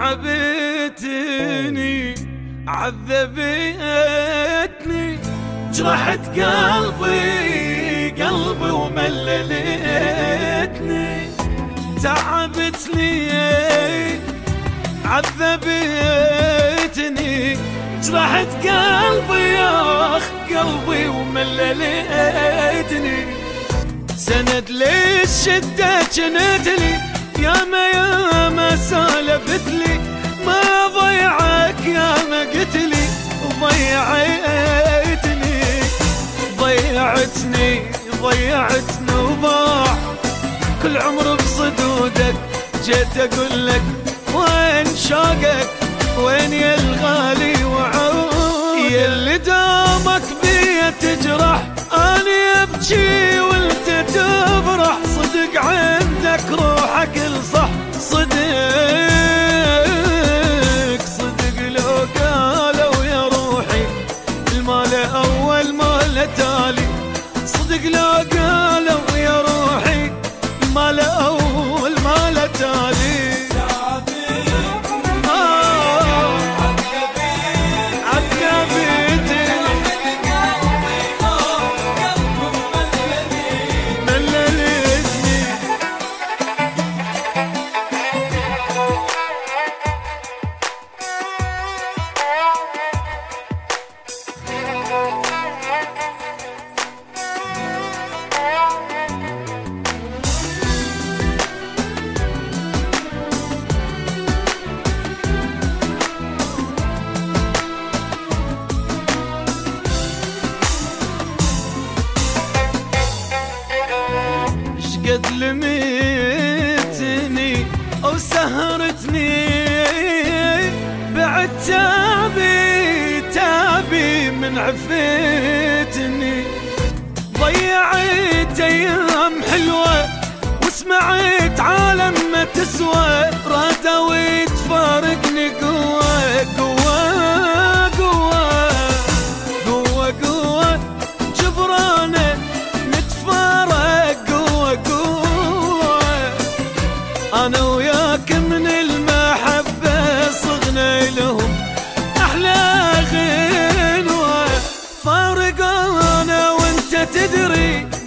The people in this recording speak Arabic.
تعبتني عذبتني جرحت قلبي ومللتني تعبتني عذبتني جرحت قلبي ومللتني سند للشدة جنتلي ياما سالفتلي ما ضيعك ياما قتلي ضيعتني وضاع كل عمر بصدودك جيت اقول لك وين شوقك وين يا الغالي وعود يلي دامك بيا تجرح اني ابكي وانت تفرح صدق عندك روحك الصح صدق لو قالوا يا روحي المال اول مال تالي صدق لو قالوا يا روحي المال اول مال تالي قد لميتني او سهرتني بعد تابي من عفتني ضيعت ايام حلوه وسمعت عالم ما تسوى رادوا تفارقني قوة جبرانه نتفارق أنا وياك من المحبة صغنا لهم أحلى غنوة فارق أنا وأنت تدري